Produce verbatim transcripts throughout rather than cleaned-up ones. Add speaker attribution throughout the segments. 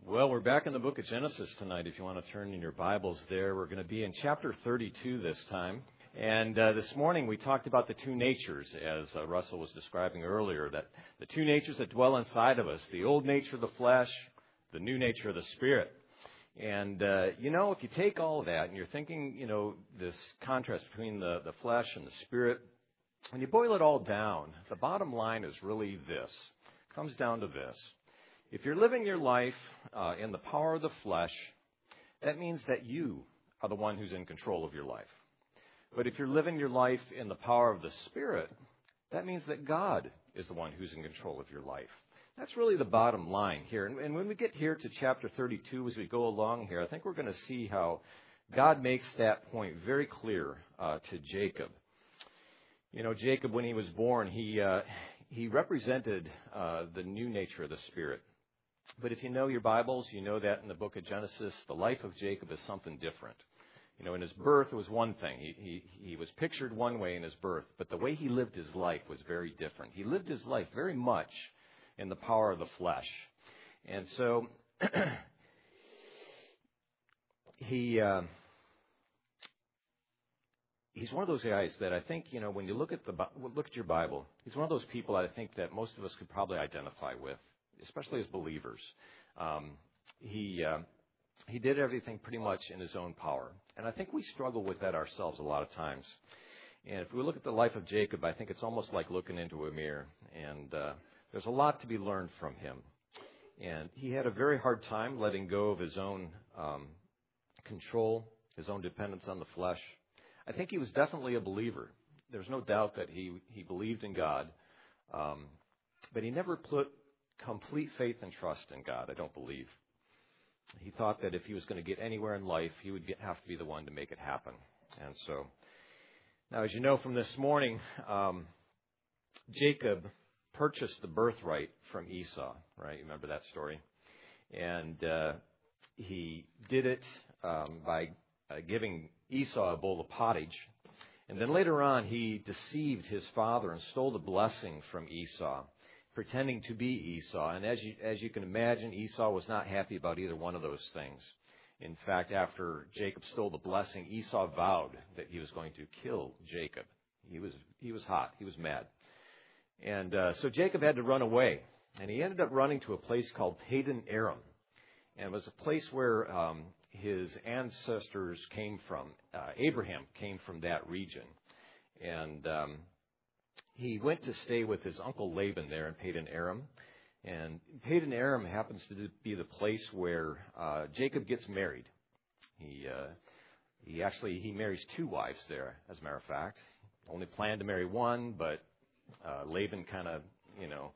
Speaker 1: Well, we're back in the book of Genesis tonight. If you want to turn in your Bibles there, we're going to be in chapter thirty-two this time. And uh, this morning we talked about the two natures, as uh, Russell was describing earlier, that the two natures that dwell inside of us, the old nature of the flesh, the new nature of the spirit. And, uh, you know, if you take all of that and you're thinking, you know, this contrast between the, the flesh and the spirit, when you boil it all down, the bottom line is really this. It comes down to this. If you're living your life uh, in the power of the flesh, that means that you are the one who's in control of your life. But if you're living your life in the power of the Spirit, that means that God is the one who's in control of your life. That's really the bottom line here. And, and when we get here to chapter thirty-two, as we go along here, I think we're going to see how God makes that point very clear uh, to Jacob. You know, Jacob, when he was born, he uh, he represented uh, the new nature of the Spirit. But if you know your Bibles, you know that in the book of Genesis, the life of Jacob is something different. You know, in his birth, it was one thing. He, he, he was pictured one way in his birth, but the way he lived his life was very different. He lived his life very much in the power of the flesh. And so, he, uh, he's one of those guys that I think, you know, when you look at the, look at your Bible, he's one of those people I think that most of us could probably identify with, especially as believers. Um, he uh, he did everything pretty much in his own power. And I think we struggle with that ourselves a lot of times. And if we look at the life of Jacob, I think it's almost like looking into a mirror. And uh, there's a lot to be learned from him. And he had a very hard time letting go of his own um, control, his own dependence on the flesh. I think he was definitely a believer. There's no doubt that he, he believed in God. Um, but he never put complete faith and trust in God, I don't believe. He thought that if he was going to get anywhere in life, he would get, have to be the one to make it happen. And so, now as you know from this morning, um, Jacob purchased the birthright from Esau, right? You remember that story? And uh, he did it um, by uh, giving Esau a bowl of pottage. And then later on, he deceived his father and stole the blessing from Esau, pretending to be Esau. And as you, as you can imagine, Esau was not happy about either one of those things. In fact, after Jacob stole the blessing, Esau vowed that he was going to kill Jacob. He was, he was hot. He was mad. And uh, so Jacob had to run away. And he ended up running to a place called Padan Aram. And it was a place where um, his ancestors came from. Uh, Abraham came from that region. And Um, He went to stay with his uncle Laban there in Padan Aram. And Padan Aram happens to be the place where uh, Jacob gets married. He uh, he actually he marries two wives there, as a matter of fact. Only planned to marry one, but uh, Laban kind of, you know,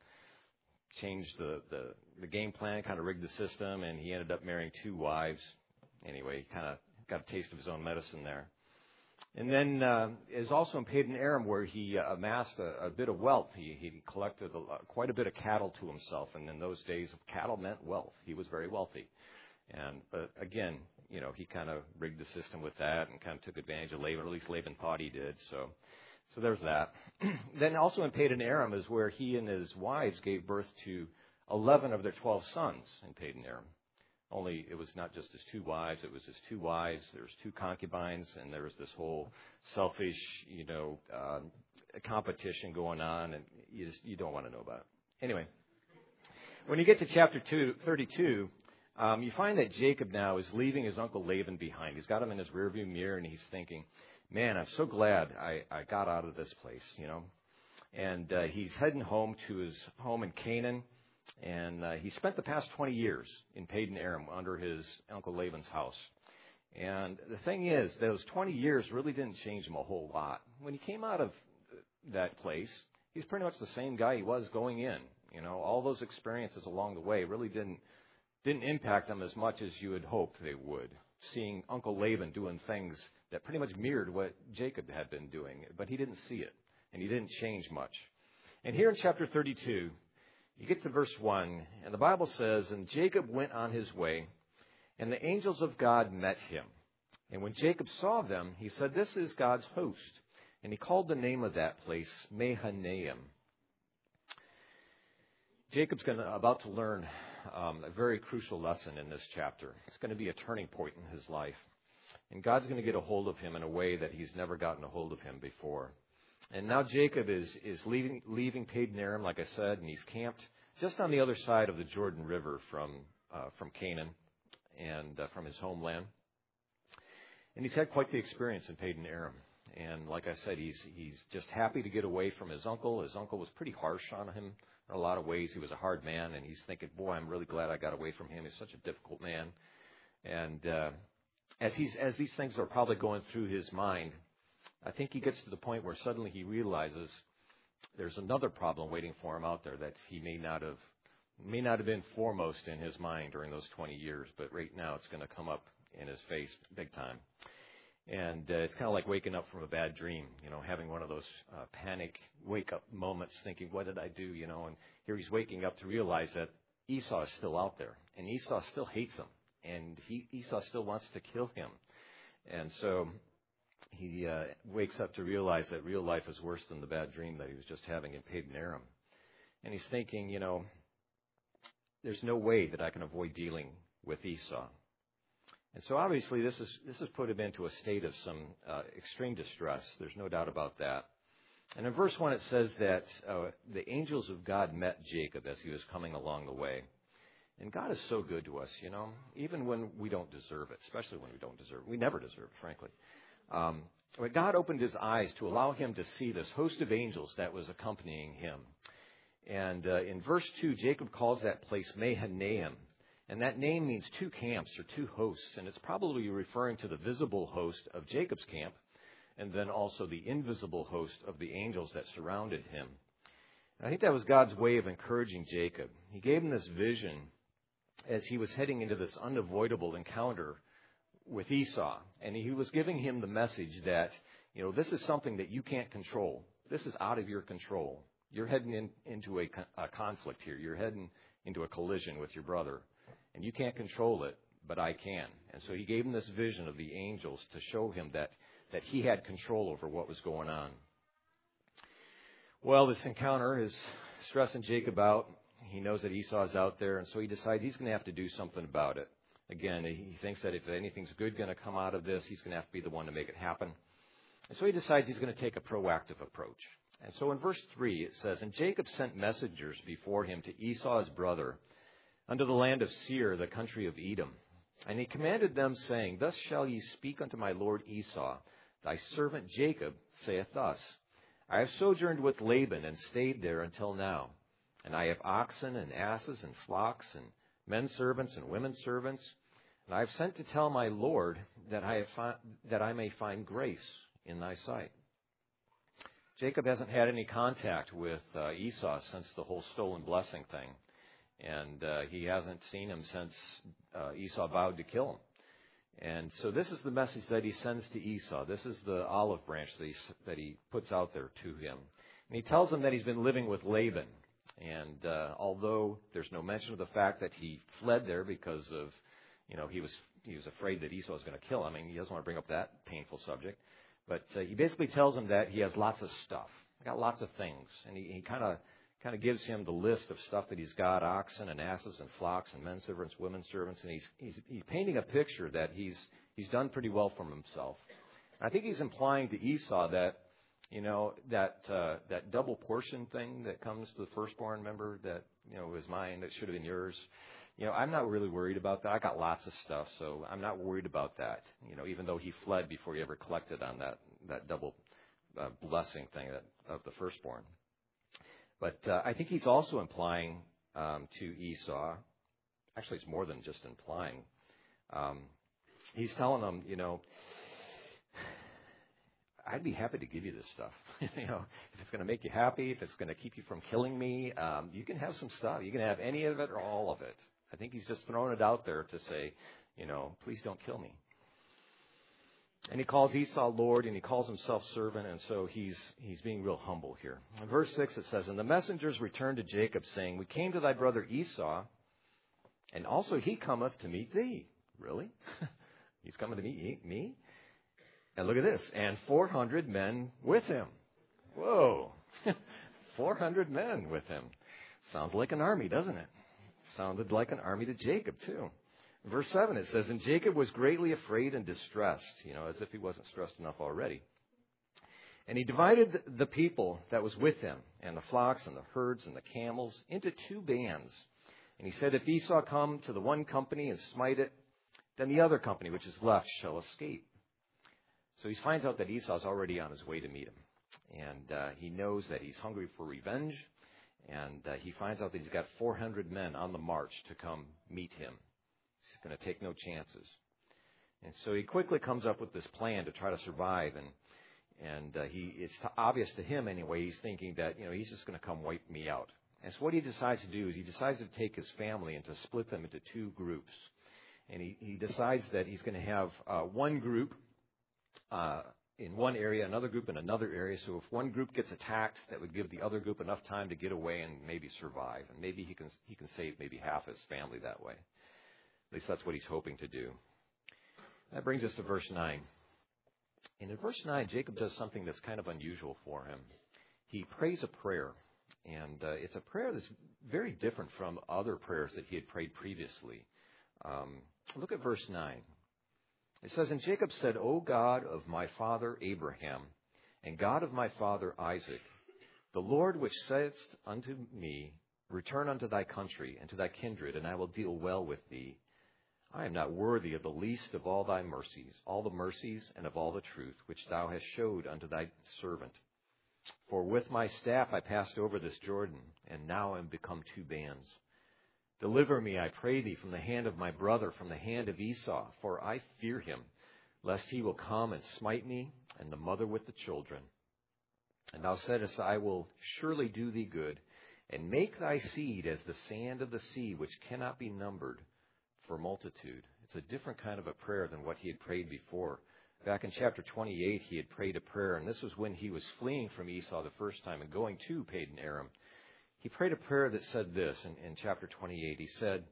Speaker 1: changed the, the, the game plan, kind of rigged the system, and he ended up marrying two wives. Anyway, he kind of got a taste of his own medicine there. And then uh, is also in Padan Aram where he uh, amassed a, a bit of wealth. He, he collected a, quite a bit of cattle to himself, and in those days, cattle meant wealth. He was very wealthy. And but again, you know, he kind of rigged the system with that and kind of took advantage of Laban. At least Laban thought he did. So, so there's that. Then also in Padan Aram is where he and his wives gave birth to eleven of their twelve sons in Padan Aram. Only it was not just his two wives, it was his two wives, there was two concubines, and there was this whole selfish, you know, uh, competition going on, and you just, you don't want to know about it. Anyway, when you get to chapter two, thirty-two, um, you find that Jacob now is leaving his uncle Laban behind. He's got him in his rearview mirror, and he's thinking, man, I'm so glad I, I got out of this place, you know. And uh, he's heading home to his home in Canaan. And uh, he spent the past twenty years in Padan Aram under his uncle Laban's house. And the thing is, those twenty years really didn't change him a whole lot. When he came out of that place, he's pretty much the same guy he was going in. You know, all those experiences along the way really didn't didn't impact him as much as you had hoped they would. Seeing Uncle Laban doing things that pretty much mirrored what Jacob had been doing, but he didn't see it, and he didn't change much. And here in chapter thirty-two, you get to verse one, and the Bible says, and Jacob went on his way, and the angels of God met him. And when Jacob saw them, he said, this is God's host. And he called the name of that place Mahanaim. Jacob's gonna, about to learn um, a very crucial lesson in this chapter. It's going to be a turning point in his life. And God's going to get a hold of him in a way that he's never gotten a hold of him before. And now Jacob is, is leaving, leaving Padan Aram, like I said, and he's camped just on the other side of the Jordan River from, uh, from Canaan and uh, from his homeland. And he's had quite the experience in Padan Aram. And like I said, he's he's just happy to get away from his uncle. His uncle was pretty harsh on him in a lot of ways. He was a hard man, and he's thinking, boy, I'm really glad I got away from him. He's such a difficult man. And uh, as he's as these things are probably going through his mind, I think he gets to the point where suddenly he realizes there's another problem waiting for him out there that he may not have may not have been foremost in his mind during those twenty years, but right now it's going to come up in his face big time. And uh, it's kind of like waking up from a bad dream, you know, having one of those uh, panic wake-up moments thinking, what did I do, you know? And here he's waking up to realize that Esau is still out there, and Esau still hates him, and he, Esau still wants to kill him. And so he uh, wakes up to realize that real life is worse than the bad dream that he was just having in Padan Aram. And he's thinking, you know, there's no way that I can avoid dealing with Esau. And so obviously this is this has put him into a state of some uh, extreme distress. There's no doubt about that. And in verse one it says that uh, the angels of God met Jacob as he was coming along the way. And God is so good to us, you know, even when we don't deserve it, especially when we don't deserve it. We never deserve it, frankly. Um, but God opened his eyes to allow him to see this host of angels that was accompanying him. And uh, in verse two, Jacob calls that place Mahanaim. And that name means two camps or two hosts. And it's probably referring to the visible host of Jacob's camp and then also the invisible host of the angels that surrounded him. And I think that was God's way of encouraging Jacob. He gave him this vision as he was heading into this unavoidable encounter with Esau. And he was giving him the message that, you know, this is something that you can't control. This is out of your control. You're heading in, into a, a conflict here. You're heading into a collision with your brother. And you can't control it, but I can. And so he gave him this vision of the angels to show him that, that he had control over what was going on. Well, this encounter is stressing Jacob out. He knows that Esau's out there, and so he decides he's going to have to do something about it. Again, he thinks that if anything's good going to come out of this, he's going to have to be the one to make it happen. And so he decides he's going to take a proactive approach. And so in verse three it says, And Jacob sent messengers before him to Esau his brother, unto the land of Seir, the country of Edom. And he commanded them, saying, Thus shall ye speak unto my lord Esau. Thy servant Jacob saith thus, I have sojourned with Laban, and stayed there until now. And I have oxen, and asses, and flocks, and men servants, and women servants. And I have sent to tell my lord that I, have fi- that I may find grace in thy sight. Jacob hasn't had any contact with uh, Esau since the whole stolen blessing thing. And uh, he hasn't seen him since uh, Esau vowed to kill him. And so this is the message that he sends to Esau. This is the olive branch that he, that he puts out there to him. And he tells him that he's been living with Laban. And uh, although there's no mention of the fact that he fled there because of, you know, he was he was afraid that Esau was going to kill him. I mean, he doesn't want to bring up that painful subject. But uh, he basically tells him that he has lots of stuff. I got lots of things. And he, he kind of... kind of gives him the list of stuff that he's got, oxen and asses and flocks and men servants, women servants, and he's he's, he's painting a picture that he's he's done pretty well for himself. And I think he's implying to Esau that, you know, that uh, that double portion thing that comes to the firstborn, member that, you know, was mine, that should have been yours. You know, I'm not really worried about that. I got lots of stuff, so I'm not worried about that. You know, even though he fled before he ever collected on that that double uh, blessing thing that, of the firstborn. But uh, I think he's also implying um, to Esau, actually it's more than just implying, um, he's telling him, you know, I'd be happy to give you this stuff. you know, if it's going to make you happy, if it's going to keep you from killing me, um, you can have some stuff. You can have any of it or all of it. I think he's just throwing it out there to say, you know, please don't kill me. And he calls Esau Lord, and he calls himself servant, and so he's he's being real humble here. In verse six it says, And the messengers returned to Jacob, saying, We came to thy brother Esau, and also he cometh to meet thee. Really? He's coming to meet me? And look at this, and four hundred men with him. Whoa, four hundred men with him. Sounds like an army, doesn't it? Sounded like an army to Jacob, too. Verse seven, it says, and Jacob was greatly afraid and distressed, you know, as if he wasn't stressed enough already. And he divided the people that was with him, and the flocks and the herds and the camels, into two bands. And he said, if Esau come to the one company and smite it, then the other company which is left shall escape. So he finds out that Esau's already on his way to meet him. And uh, he knows that he's hungry for revenge. And uh, he finds out that he's got four hundred men on the march to come meet him. He's going to take no chances. And so he quickly comes up with this plan to try to survive. And and uh, he it's obvious to him anyway, he's thinking that, you know, he's just going to come wipe me out. And so what he decides to do is he decides to take his family and to split them into two groups. And he, he decides that he's going to have uh, one group uh, in one area, another group in another area. So if one group gets attacked, that would give the other group enough time to get away and maybe survive. And maybe he can he can save maybe half his family that way. At least that's what he's hoping to do. That brings us to verse nine. And in verse nine, Jacob does something that's kind of unusual for him. He prays a prayer. And uh, it's a prayer that's very different from other prayers that he had prayed previously. Um, look at verse nine. It says, and Jacob said, O God of my father Abraham, and God of my father Isaac, the Lord which saidst unto me, return unto thy country and to thy kindred, and I will deal well with thee. I am not worthy of the least of all thy mercies, all the mercies and of all the truth which thou hast showed unto thy servant. For with my staff I passed over this Jordan, and now am become two bands. Deliver me, I pray thee, from the hand of my brother, from the hand of Esau, for I fear him, lest he will come and smite me, and the mother with the children. And thou saidst, I will surely do thee good, and make thy seed as the sand of the sea, which cannot be numbered for multitude. It's a different kind of a prayer than what he had prayed before. Back in chapter twenty-eight, he had prayed a prayer, and this was when he was fleeing from Esau the first time and going to Padan Aram. He prayed a prayer that said this in, in chapter twenty-eight. He said,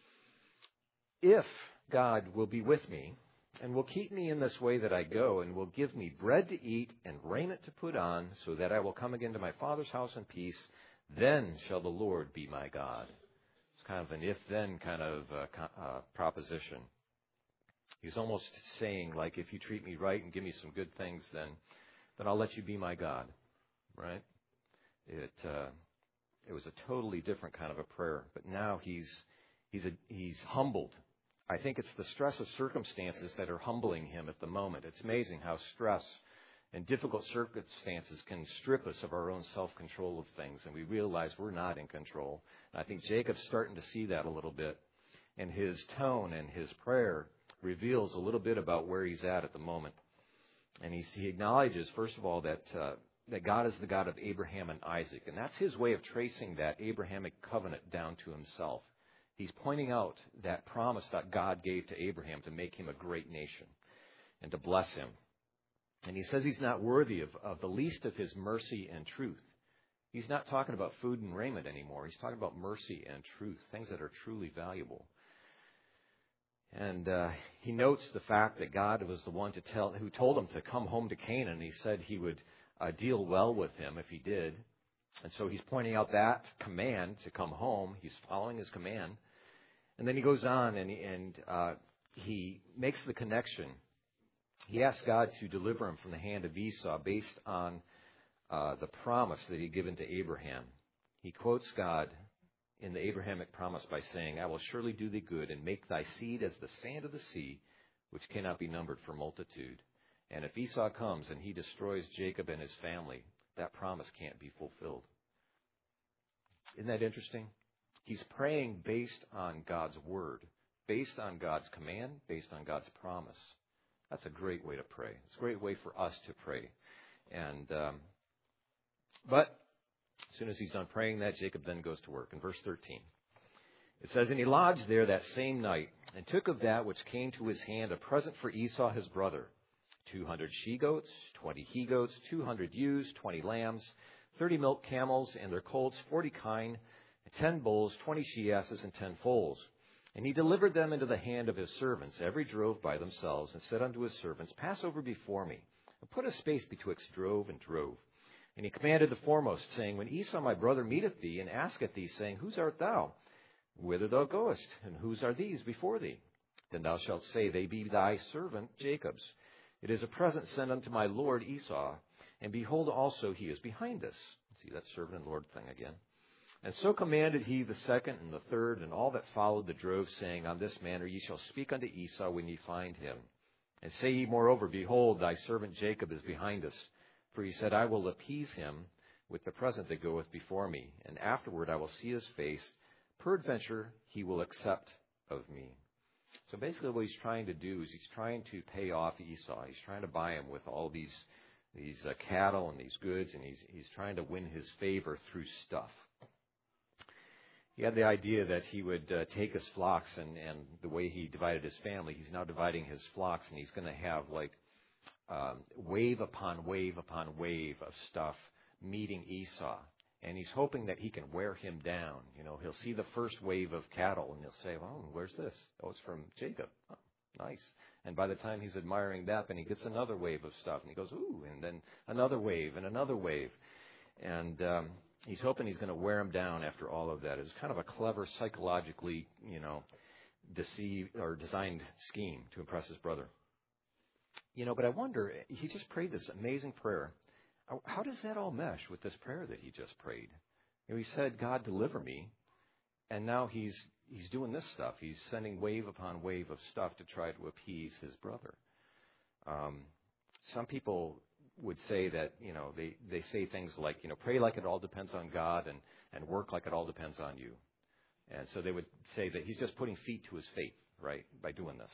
Speaker 1: if God will be with me and will keep me in this way that I go and will give me bread to eat and raiment to put on so that I will come again to my father's house in peace, then shall the Lord be my God. It's kind of an if-then kind of uh, uh, proposition. He's almost saying, like, if you treat me right and give me some good things, then then I'll let you be my God, right? It uh, it was a totally different kind of a prayer, but now he's he's a, he's humbled. I think it's the stress of circumstances that are humbling him at the moment. It's amazing how stress and difficult circumstances can strip us of our own self-control of things, and we realize we're not in control. And I think Jacob's starting to see that a little bit, and his tone and his prayer reveals a little bit about where he's at at the moment. And he, he acknowledges, first of all, that uh, that God is the God of Abraham and Isaac. And that's his way of tracing that Abrahamic covenant down to himself. He's pointing out that promise that God gave to Abraham to make him a great nation and to bless him. And he says he's not worthy of, of the least of his mercy and truth. He's not talking about food and raiment anymore. He's talking about mercy and truth, things that are truly valuable. And uh, he notes the fact that God was the one to tell, who told him to come home to Canaan. He said he would uh, deal well with him if he did. And so he's pointing out that command to come home. He's following his command. And then he goes on and, and uh, he makes the connection. He asks God to deliver him from the hand of Esau based on uh, the promise that he'd given to Abraham. He quotes God in the Abrahamic promise by saying, I will surely do thee good and make thy seed as the sand of the sea, which cannot be numbered for multitude. And if Esau comes and he destroys Jacob and his family, that promise can't be fulfilled. Isn't that interesting? He's praying based on God's word, based on God's command, based on God's promise. That's a great way to pray. It's a great way for us to pray. And um, but as soon as he's done praying that, Jacob then goes to work. In verse thirteen, it says, and he lodged there that same night, and took of that which came to his hand a present for Esau his brother, two hundred she-goats, twenty he-goats, two hundred ewes, twenty lambs, thirty milk camels and their colts, forty kine, ten bulls, twenty she-asses, and ten foals. And he delivered them into the hand of his servants, every drove by themselves, and said unto his servants, pass over before me, and put a space betwixt drove and drove. And he commanded the foremost, saying, when Esau my brother meeteth thee, and asketh thee, saying, whose art thou? whither thou goest, and whose are these before thee? Then thou shalt say, They be thy servant Jacob's. It is a present sent unto my lord Esau, and behold, also he is behind us. See that servant and lord thing again. And so commanded he the second and the third, and all that followed the drove, saying, On this manner ye shall speak unto Esau when ye find him. And say ye moreover, Behold, thy servant Jacob is behind us. For he said, I will appease him with the present that goeth before me, and afterward I will see his face. Peradventure he will accept of me. So basically what he's trying to do is he's trying to pay off Esau. He's trying to buy him with all these these uh, cattle and these goods, and he's he's trying to win his favor through stuff. He had the idea that he would uh, take his flocks, and, and the way he divided his family, he's now dividing his flocks, and he's going to have like um, wave upon wave upon wave of stuff meeting Esau. And he's hoping that he can wear him down. You know, he'll see the first wave of cattle, and he'll say, oh, where's this? Oh, it's from Jacob. Oh, nice. And by the time he's admiring that, then he gets another wave of stuff, and he goes, ooh, and then another wave and another wave. And um, he's hoping he's going to wear him down after all of that. It's kind of a clever, psychologically, you know, deceived or designed scheme to impress his brother. You know, but I wonder, he just prayed this amazing prayer. How does that all mesh with this prayer that he just prayed? You know, he said, God, deliver me. And now he's he's doing this stuff. He's sending wave upon wave of stuff to try to appease his brother. Um, some people would say that, you know, they, they say things like, you know, pray like it all depends on God, and, and work like it all depends on you. And so they would say that he's just putting feet to his faith, right, by doing this.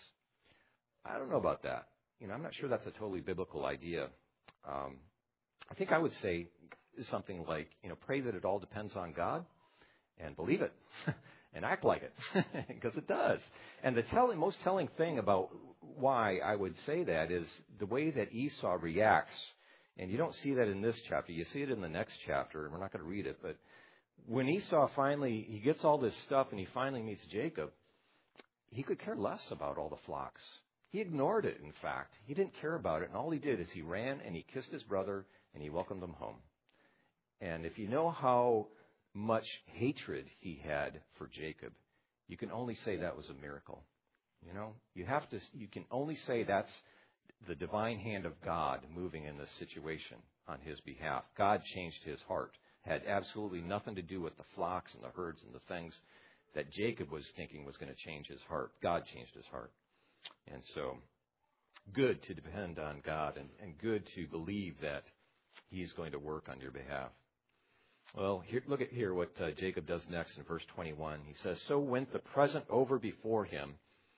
Speaker 1: I don't know about that. You know, I'm not sure that's a totally biblical idea. Um, I think I would say something like, you know, pray that it all depends on God, and believe it and act like it, because it does. And the telling, most telling thing about why I would say that is the way that Esau reacts. And you don't see that in this chapter. You see it in the next chapter, and we're not going to read it. But when Esau finally, he gets all this stuff and he finally meets Jacob, he could care less about all the flocks. He ignored it, in fact. He didn't care about it. And all he did is he ran and he kissed his brother and he welcomed him home. And if you know how much hatred he had for Jacob, you can only say that was a miracle. You know, you have to, you can only say that's the divine hand of God moving in this situation on his behalf. God changed his heart. Had absolutely nothing to do with the flocks and the herds and the things that Jacob was thinking was going to change his heart. God changed his heart. And so, good to depend on God, and, and good to believe that he's going to work on your behalf. Well, here, look at here what uh, Jacob does next in verse twenty-one. He says, So went the present over before him,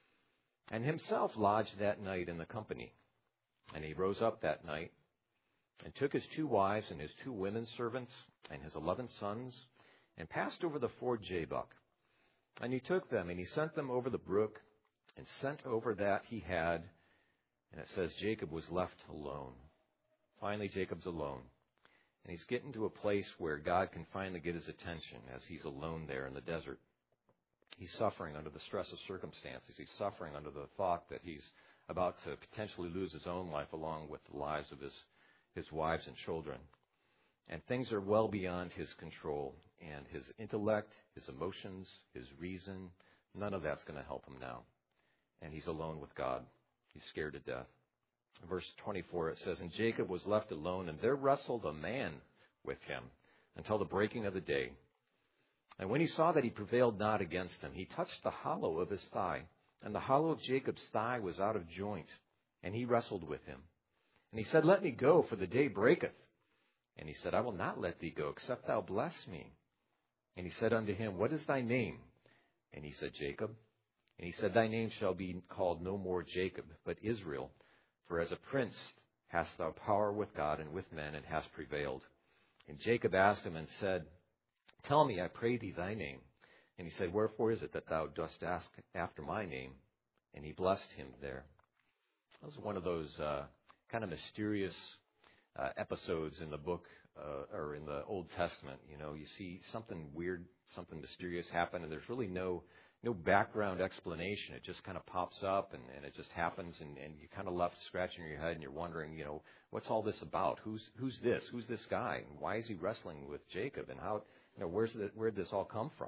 Speaker 1: and himself lodged that night in the company. And he rose up that night, and took his two wives and his two women servants and his eleven sons, and passed over the ford Jabbok. And he took them, and he sent them over the brook, and sent over that he had. And it says Jacob was left alone. Finally, Jacob's alone. And he's getting to a place where God can finally get his attention as he's alone there in the desert. He's suffering under the stress of circumstances. He's suffering under the thought that he's about to potentially lose his own life along with the lives of his, his wives and children. And things are well beyond his control. And his intellect, his emotions, his reason, none of that's going to help him now. And he's alone with God. He's scared to death. Verse twenty-four, it says, And Jacob was left alone, and there wrestled a man with him until the breaking of the day. And when he saw that he prevailed not against him, he touched the hollow of his thigh. And the hollow of Jacob's thigh was out of joint. And he wrestled with him. And he said, Let me go, for the day breaketh. And he said, I will not let thee go, except thou bless me. And he said unto him, What is thy name? And he said, Jacob. And he said, Thy name shall be called no more Jacob, but Israel. For as a prince hast thou power with God and with men, and hast prevailed. And Jacob asked him and said, Tell me, I pray thee, thy name. And he said, Wherefore is it that thou dost ask after my name? And he blessed him there. That was one of those uh, kind of mysterious uh, episodes in the book, uh, or in the Old Testament. You know, you see something weird, something mysterious happen, and there's really no no background explanation. It just kind of pops up, and, and it just happens, and, and you're kind of left scratching your head, and you're wondering, you know, what's all this about? Who's who's this? Who's this guy? And why is he wrestling with Jacob? And how, you know, where's the, where'd this all come from?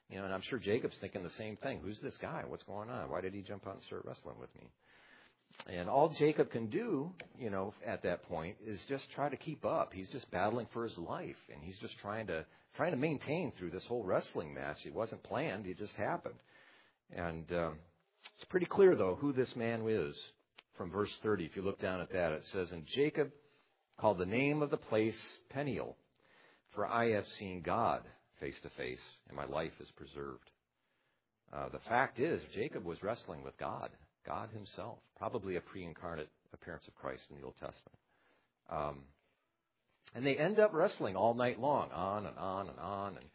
Speaker 1: You know, and I'm sure Jacob's thinking the same thing. Who's this guy? What's going on? Why did he jump out and start wrestling with me? And all Jacob can do, you know, at that point is just try to keep up. He's just battling for his life, and he's just trying to trying to maintain through this whole wrestling match. It wasn't planned; it just happened. And um, it's pretty clear, though, who this man is. From verse thirty, if you look down at that, it says, "And Jacob called the name of the place Peniel, for I have seen God face to face, and my life is preserved." Uh, the fact is, Jacob was wrestling with God. God himself, probably a pre-incarnate appearance of Christ in the Old Testament. Um, and they end up wrestling all night long, on and on and on. And,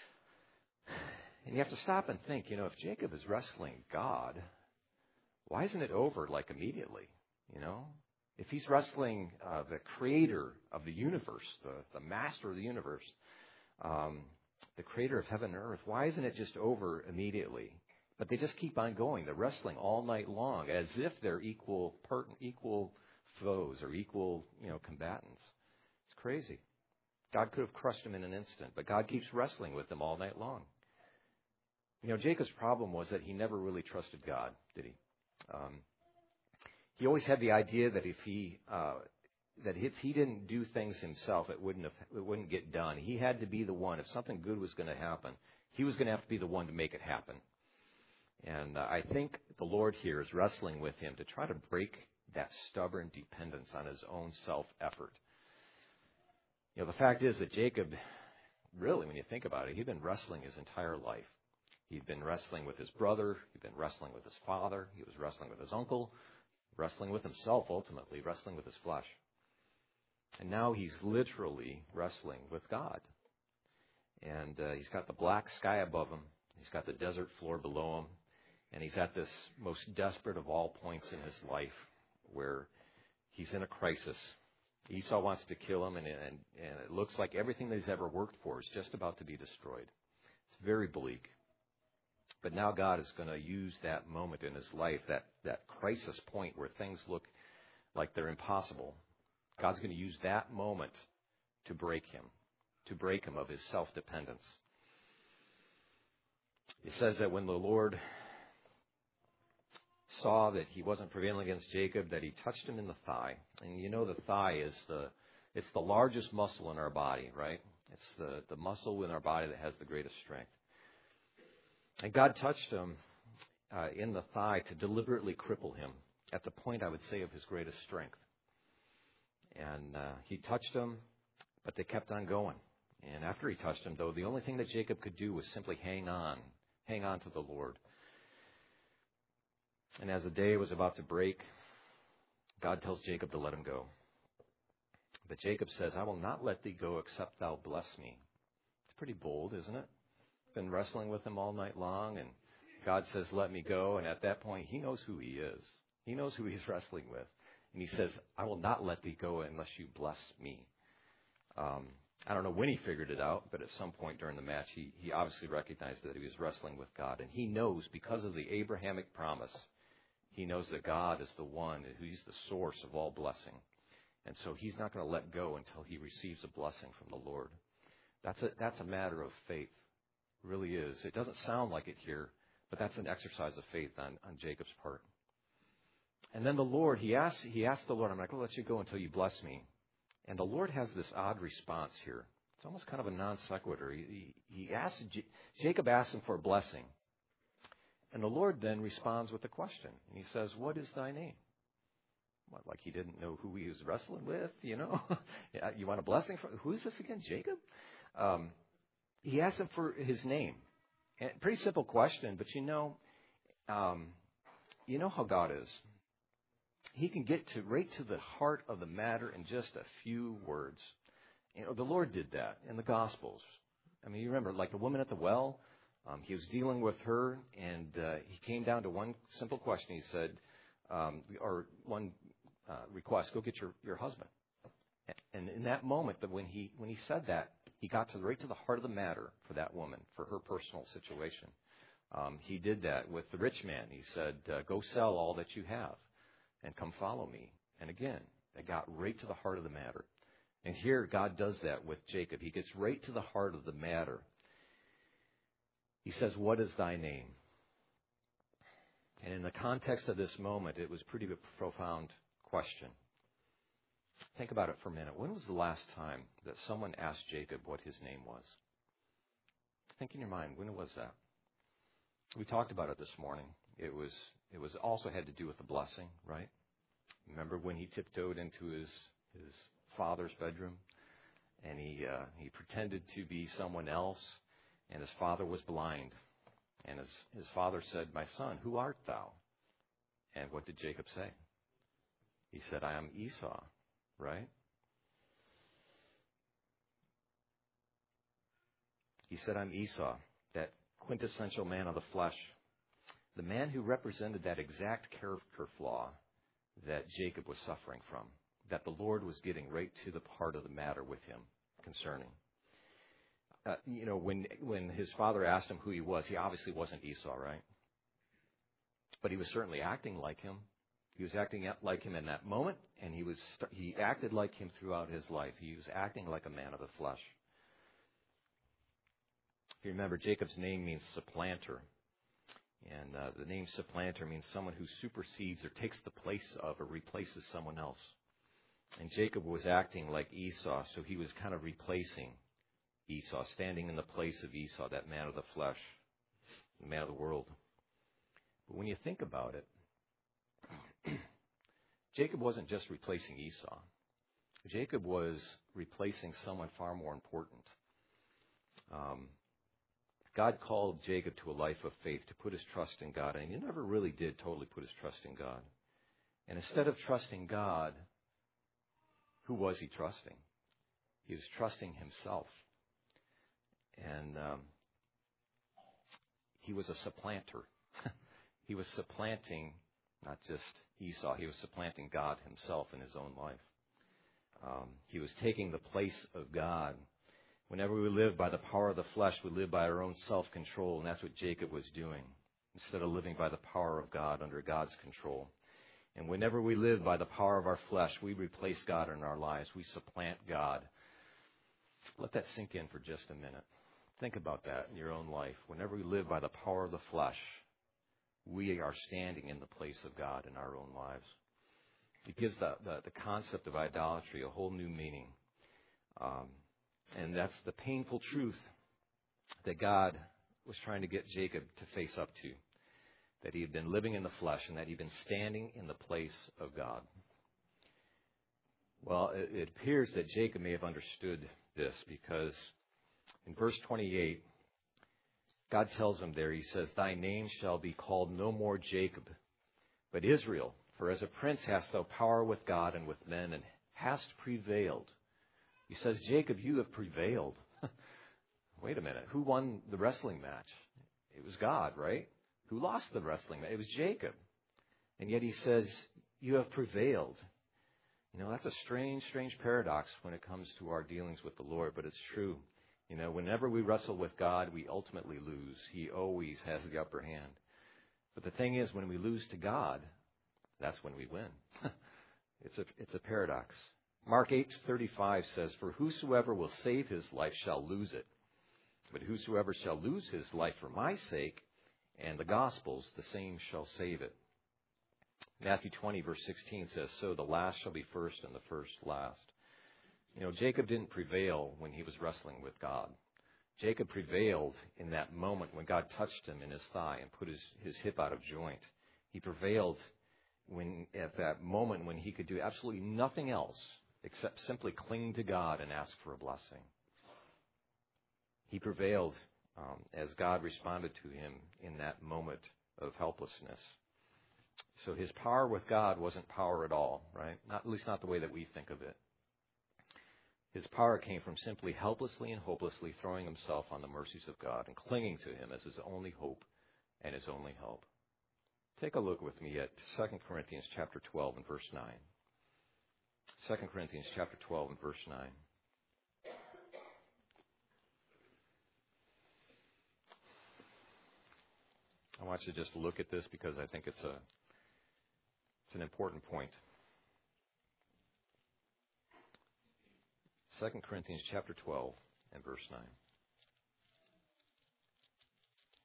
Speaker 1: and you have to stop and think, you know, if Jacob is wrestling God, why isn't it over like immediately, you know? If he's wrestling uh, the creator of the universe, the, the master of the universe, um, the creator of heaven and earth, why isn't it just over immediately? But they just keep on going. They're wrestling all night long as if they're equal part, equal foes or equal, you know, combatants. It's crazy. God could have crushed them in an instant, but God keeps wrestling with them all night long. You know, Jacob's problem was that he never really trusted God, did he? Um, he always had the idea that if he uh, that if he didn't do things himself, it wouldn't have, it wouldn't get done. He had to be the one. If something good was going to happen, he was going to have to be the one to make it happen. And uh, I think the Lord here is wrestling with him to try to break that stubborn dependence on his own self-effort. You know, the fact is that Jacob, really, when you think about it, he'd been wrestling his entire life. He'd been wrestling with his brother. He'd been wrestling with his father. He was wrestling with his uncle, wrestling with himself, ultimately, wrestling with his flesh. And now he's literally wrestling with God. And uh, he's got the black sky above him. He's got the desert floor below him. And he's at this most desperate of all points in his life where he's in a crisis. Esau wants to kill him, and, and, and it looks like everything that he's ever worked for is just about to be destroyed. It's very bleak. But now God is going to use that moment in his life, that, that crisis point where things look like they're impossible. God's going to use that moment to break him, to break him of his self-dependence. It says that when the Lord saw that he wasn't prevailing against Jacob, that he touched him in the thigh. And you know the thigh is the it's the largest muscle in our body, right? It's the, the muscle in our body that has the greatest strength. And God touched him uh, in the thigh to deliberately cripple him at the point, I would say, of his greatest strength. And uh, he touched him, but they kept on going. And after he touched him, though, the only thing that Jacob could do was simply hang on, hang on to the Lord. And as the day was about to break, God tells Jacob to let him go. But Jacob says, "I will not let thee go except thou bless me." It's pretty bold, isn't it? Been wrestling with him all night long, and God says, "Let me go." And at that point, he knows who he is. He knows who he's wrestling with. And he says, "I will not let thee go unless you bless me." Um, I don't know when he figured it out, but at some point during the match, he, he obviously recognized that he was wrestling with God. And he knows, because of the Abrahamic promise, he knows that God is the one, he's the source of all blessing. And so he's not going to let go until he receives a blessing from the Lord. That's a, that's a matter of faith. It really is. It doesn't sound like it here, but that's an exercise of faith on, on Jacob's part. And then the Lord, he asked, he asked the Lord, "I'm not going to let you go until you bless me." And the Lord has this odd response here. It's almost kind of a non sequitur. He, he, he asks, Jacob asks him for a blessing. And the Lord then responds with a question. And he says, "What is thy name?" What, like he didn't know who he was wrestling with, you know? You want a blessing from, who is this again, Jacob? Um, he asked him for his name. And pretty simple question, but you know, um, you know how God is. He can get to right to the heart of the matter in just a few words. You know, the Lord did that in the Gospels. I mean, you remember, like the woman at the well, um, he was dealing with her, and uh, he came down to one simple question. He said, um, or one uh, request, "Go get your, your husband." And in that moment, that when he when he said that, he got to right to the heart of the matter for that woman, for her personal situation. Um, he did that with the rich man. He said, uh, "Go sell all that you have and come follow me." And again, it got right to the heart of the matter. And here, God does that with Jacob. He gets right to the heart of the matter. He says, "What is thy name?" And in the context of this moment, it was a pretty profound question. Think about it for a minute. When was the last time that someone asked Jacob what his name was? Think in your mind, when was that? We talked about it this morning. It was it was also had to do with the blessing, right? Remember when he tiptoed into his his father's bedroom and he uh, he pretended to be someone else, and his father was blind. And his, his father said, "My son, who art thou?" And what did Jacob say? He said, "I am Esau," right? He said, "I'm Esau," that quintessential man of the flesh, the man who represented that exact character flaw that Jacob was suffering from, that the Lord was getting right to the heart of the matter with him concerning. Uh, you know, when when his father asked him who he was, he obviously wasn't Esau, right? But he was certainly acting like him. He was acting like him in that moment, and he was he acted like him throughout his life. He was acting like a man of the flesh. If you remember, Jacob's name means supplanter. And uh, the name supplanter means someone who supersedes or takes the place of or replaces someone else. And Jacob was acting like Esau, so he was kind of replacing Esau, standing in the place of Esau, that man of the flesh, the man of the world. But when you think about it, Jacob wasn't just replacing Esau. Jacob was replacing someone far more important. Um, God called Jacob to a life of faith, to put his trust in God, and he never really did totally put his trust in God. And instead of trusting God, who was he trusting? He was trusting himself. And um, he was a supplanter. He was supplanting not just Esau, he was supplanting God himself in his own life. Um, he was taking the place of God. Whenever we live by the power of the flesh, we live by our own self-control, and that's what Jacob was doing, instead of living by the power of God under God's control. And whenever we live by the power of our flesh, we replace God in our lives. We supplant God. Let that sink in for just a minute. Think about that in your own life. Whenever we live by the power of the flesh, we are standing in the place of God in our own lives. It gives the, the, the concept of idolatry a whole new meaning. Um, and that's the painful truth that God was trying to get Jacob to face up to. That he had been living in the flesh and that he'd been standing in the place of God. Well, it, it appears that Jacob may have understood this, because in verse twenty-eight, God tells him there, he says, "Thy name shall be called no more Jacob, but Israel. For as a prince hast thou power with God and with men, and hast prevailed." He says, "Jacob, you have prevailed." Wait a minute. Who won the wrestling match? It was God, right? Who lost the wrestling match? It was Jacob. And yet he says, "You have prevailed." You know, that's a strange, strange paradox when it comes to our dealings with the Lord, but it's true. You know, whenever we wrestle with God, we ultimately lose. He always has the upper hand. But the thing is, when we lose to God, that's when we win. It's a it's a paradox. Mark eight thirty-five says, "For whosoever will save his life shall lose it. But whosoever shall lose his life for my sake and the gospel's, the same shall save it." Matthew twenty, verse sixteen says, "So the last shall be first and the first last." You know, Jacob didn't prevail when he was wrestling with God. Jacob prevailed in that moment when God touched him in his thigh and put his, his hip out of joint. He prevailed when at that moment when he could do absolutely nothing else except simply cling to God and ask for a blessing. He prevailed um, as God responded to him in that moment of helplessness. So his power with God wasn't power at all, right? Not, at least not the way that we think of it. His power came from simply helplessly and hopelessly throwing himself on the mercies of God and clinging to him as his only hope and his only help. Take a look with me at Second Corinthians chapter twelve and verse nine. Second Corinthians chapter twelve and verse nine. I want you to just look at this because I think it's a it's an important point. Second Corinthians chapter twelve and verse nine.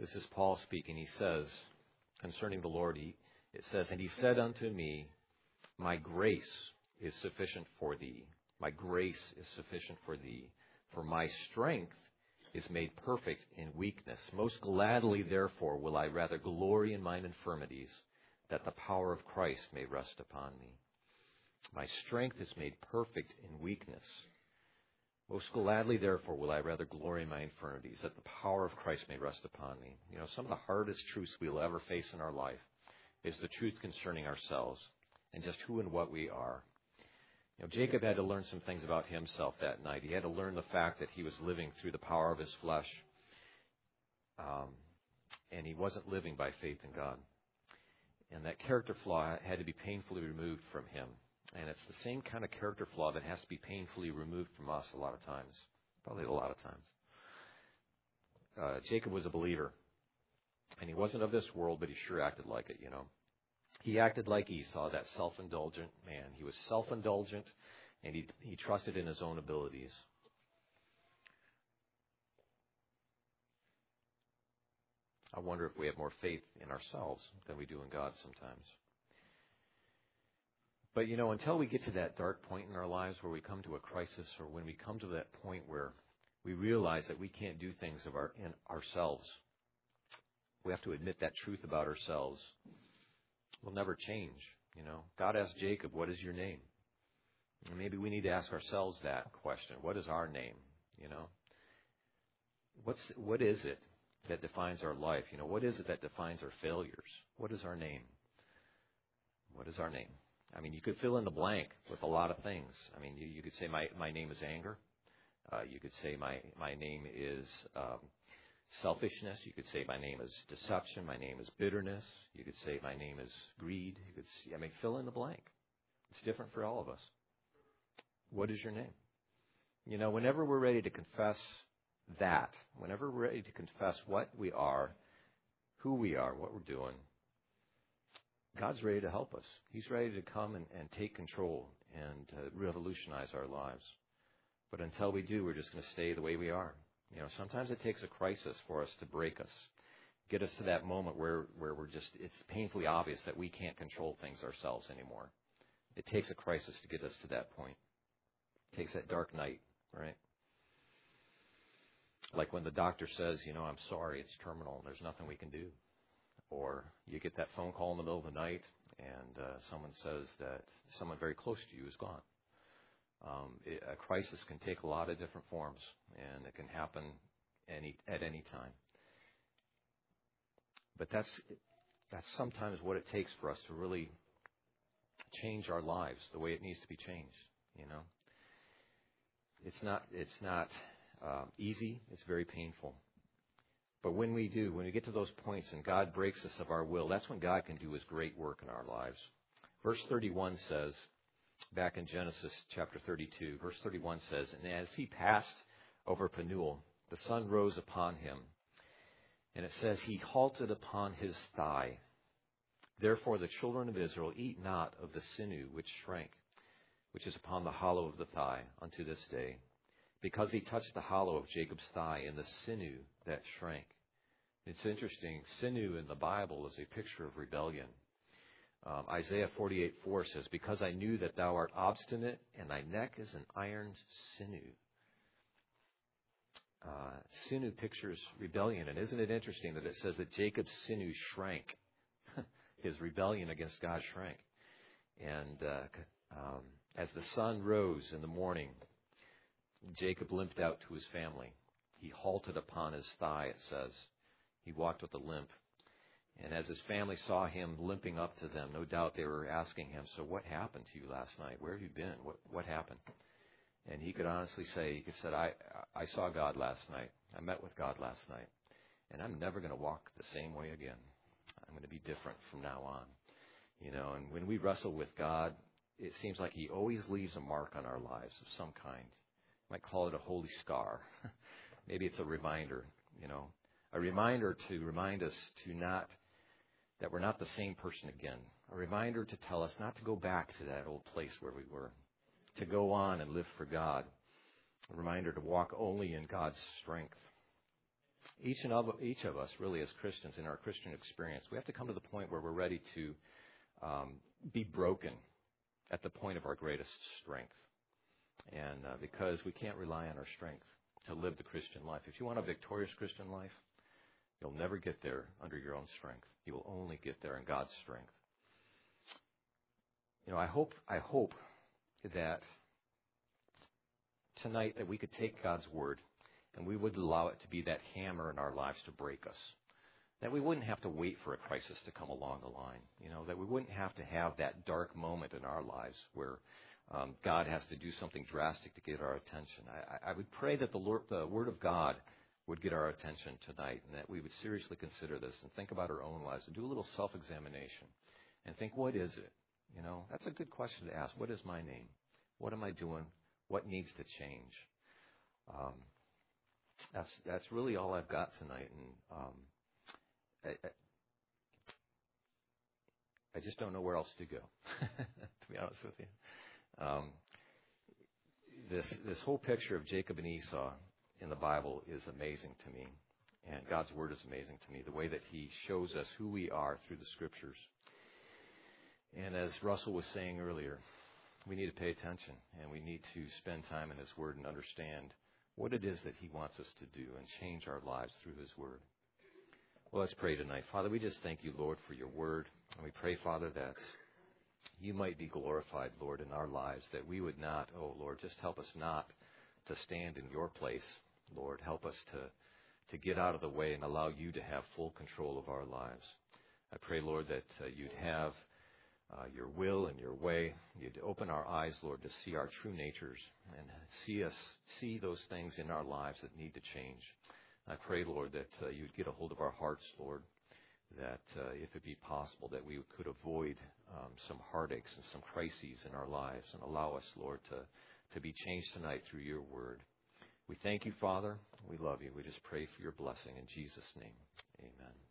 Speaker 1: This is Paul speaking. He says, concerning the Lord, he, it says, "And he said unto me, My grace is sufficient for thee. My grace is sufficient for thee. For my strength is made perfect in weakness. Most gladly, therefore, will I rather glory in mine infirmities, that the power of Christ may rest upon me. My strength is made perfect in weakness. Most gladly, therefore, will I rather glory in my infirmities, that the power of Christ may rest upon me." You know, some of the hardest truths we'll ever face in our life is the truth concerning ourselves and just who and what we are. You know, Jacob had to learn some things about himself that night. He had to learn the fact that he was living through the power of his flesh, um, and he wasn't living by faith in God. And that character flaw had to be painfully removed from him. And it's the same kind of character flaw that has to be painfully removed from us a lot of times, probably a lot of times. Uh, Jacob was a believer, and he wasn't of this world, but he sure acted like it, you know. He acted like Esau, that self-indulgent man. He was self-indulgent, and he, he trusted in his own abilities. I wonder if we have more faith in ourselves than we do in God sometimes. But, you know, until we get to that dark point in our lives where we come to a crisis, or when we come to that point where we realize that we can't do things of our, in ourselves, we have to admit that truth about ourselves. We'll never change, you know. God asked Jacob, "What is your name?" And maybe we need to ask ourselves that question. What is our name, you know? What's what is it that defines our life? You know, what is it that defines our failures? What is our name? What is our name? I mean, you could fill in the blank with a lot of things. I mean, you, you could say my, my name is anger. Uh, you could say my, my name is um, selfishness. You could say my name is deception. My name is bitterness. You could say my name is greed. You could see, I mean, fill in the blank. It's different for all of us. What is your name? You know, whenever we're ready to confess that, whenever we're ready to confess what we are, who we are, what we're doing, God's ready to help us. He's ready to come and, and take control and uh, revolutionize our lives. But until we do, we're just going to stay the way we are. You know, sometimes it takes a crisis for us to break us, get us to that moment where, where we're just, it's painfully obvious that we can't control things ourselves anymore. It takes a crisis to get us to that point. It takes that dark night, right? Like when the doctor says, you know, "I'm sorry, it's terminal, and there's nothing we can do." Or you get that phone call in the middle of the night, and uh, someone says that someone very close to you is gone. Um, it, a crisis can take a lot of different forms, and it can happen any at any time. But that's that's sometimes what it takes for us to really change our lives the way it needs to be changed. You know, it's not it's not uh, easy. It's very painful. But when we do, when we get to those points and God breaks us of our will, that's when God can do His great work in our lives. Verse thirty-one says, back in Genesis chapter thirty-two, verse thirty-one says, "And as he passed over Penuel, the sun rose upon him. And it says, he halted upon his thigh. Therefore the children of Israel eat not of the sinew which shrank, which is upon the hollow of the thigh unto this day, because he touched the hollow of Jacob's thigh and the sinew that shrank." It's interesting. Sinew in the Bible is a picture of rebellion. Um, Isaiah forty-eight four says, "Because I knew that thou art obstinate, and thy neck is an iron sinew." Uh, sinew pictures rebellion. And isn't it interesting that it says that Jacob's sinew shrank? His rebellion against God shrank. And uh, um, as the sun rose in the morning, Jacob limped out to his family. He halted upon his thigh, it says. He walked with a limp. And as his family saw him limping up to them, no doubt they were asking him, "So what happened to you last night? Where have you been? What what happened?" And he could honestly say, he said, I, I saw God last night. I met with God last night. And I'm never going to walk the same way again. I'm going to be different from now on. You know, and when we wrestle with God, it seems like He always leaves a mark on our lives of some kind. You might call it a holy scar. Maybe it's a reminder, you know, a reminder to remind us to not, that we're not the same person again. A reminder to tell us not to go back to that old place where we were, to go on and live for God. A reminder to walk only in God's strength. each and of each of us, really, as Christians in our Christian experience, we have to come to the point where we're ready to um, be broken at the point of our greatest strength. And uh, because we can't rely on our strength to live the Christian life. If you want a victorious Christian life, you'll never get there under your own strength. You will only get there in God's strength. You know, I hope I hope that tonight that we could take God's word and we would allow it to be that hammer in our lives to break us. That we wouldn't have to wait for a crisis to come along the line. You know, that we wouldn't have to have that dark moment in our lives where um, God has to do something drastic to get our attention. I, I would pray that the, Lord, the Word of God would get our attention tonight, and that we would seriously consider this and think about our own lives and do a little self-examination and think, what is it? You know, that's a good question to ask. What is my name? What am I doing? What needs to change? Um, that's that's really all I've got tonight, and um, I, I, I just don't know where else to go, to be honest with you. Um, this this whole picture of Jacob and Esau in the Bible is amazing to me, and God's Word is amazing to me, the way that He shows us who we are through the Scriptures. And as Russell was saying earlier, we need to pay attention, and we need to spend time in His Word and understand what it is that He wants us to do and change our lives through His Word. Well, let's pray tonight. Father, we just thank You, Lord, for Your Word. And we pray, Father, that You might be glorified, Lord, in our lives, that we would not, oh, Lord, just help us not to stand in Your place, Lord. Help us to, to get out of the way and allow You to have full control of our lives. I pray, Lord, that uh, You'd have uh, Your will and Your way. You'd open our eyes, Lord, to see our true natures and see us, see those things in our lives that need to change. I pray, Lord, that uh, You'd get a hold of our hearts, Lord, that uh, if it be possible that we could avoid um, some heartaches and some crises in our lives and allow us, Lord, to, to be changed tonight through Your Word. We thank You, Father. We love You. We just pray for Your blessing in Jesus' name. Amen.